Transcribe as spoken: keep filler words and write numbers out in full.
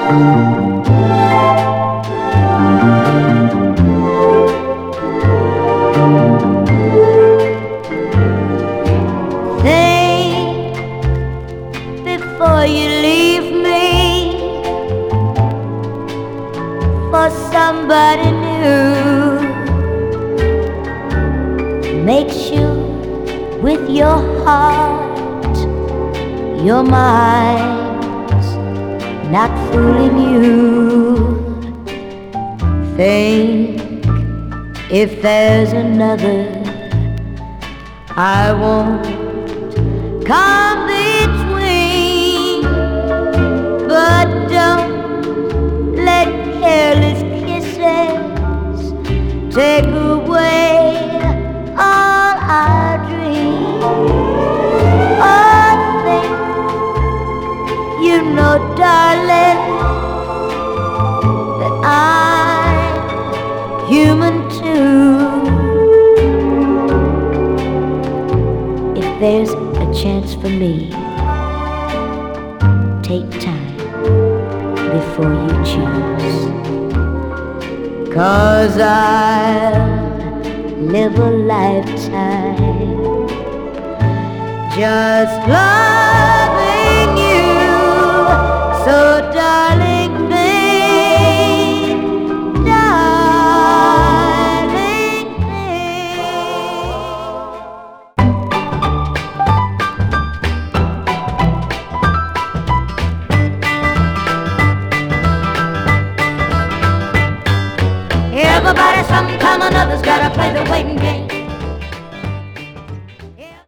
Think before you leave me for somebody new. Make sure with your heart your mind's not fooling you. Think if there's another, I won't come between. But don't let careless kisses take away all our dreams. Oh, think, you know, darling, that I'm human too. If there's a chance for me, take time before you choose. 'Cause I'll live a lifetime just like